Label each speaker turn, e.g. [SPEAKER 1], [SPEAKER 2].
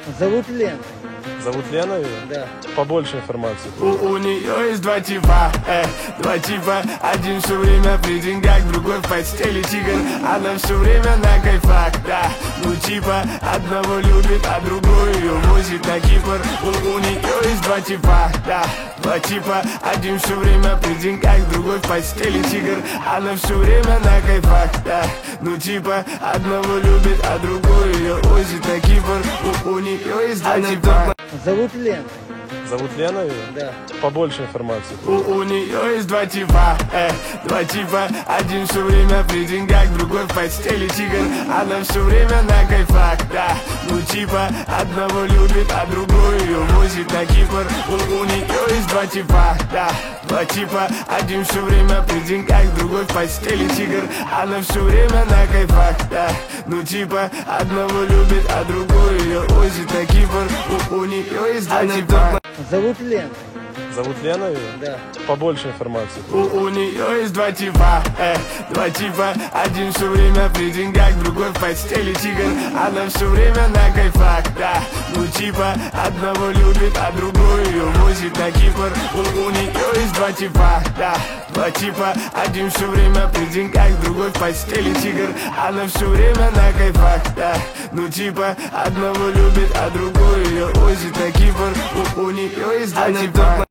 [SPEAKER 1] Зовут Лена.
[SPEAKER 2] Зовут Лена ее?
[SPEAKER 1] Да.
[SPEAKER 2] Побольше информации.
[SPEAKER 3] У нее есть два типа. Один все время при деньгах, другой в постели тигр. Она все время на кайфах, да. Ну типа, одного любит, а другой ее возит на Кипр. У нее есть два типа, да. Один все время при деньгах, другой в постели тигр. Она все время на кайфах, да. Ну типа, одного любит, а другой ее возит на Кипр. У нее есть два типа.
[SPEAKER 1] Зовут Лена.
[SPEAKER 2] Зовут Лена ее?
[SPEAKER 1] Да.
[SPEAKER 2] Побольше информации.
[SPEAKER 3] У нее есть два типа. Один все время при деньгах, другой в постели тигр. Она все время на кайфах, да. Ну типа, одного любит, а другой ее возит на Кипр. У нее есть два типа, да. Один все время при деньгах, другой в постели тигр. Она все время на кайфах, да. Ну типа, одного любит, а другой ее возит на Кипр. У нее есть два типа.
[SPEAKER 1] Зовут Лена.
[SPEAKER 2] Зовут Лена ее?
[SPEAKER 1] Да.
[SPEAKER 2] Побольше информации.
[SPEAKER 3] У нее есть два типа. Один все время при деньгах, другой в постели тигр. Она все время на кайфах, да. Ну типа, одного любит, а другой ее возит на Кипр. У нее есть два типа, да. Один все время при деньгах, другой в постели тигр. Она все время на кайфах, да. Ну типа, одного любит, а другой ее возит на Кипр. У нее есть два типа.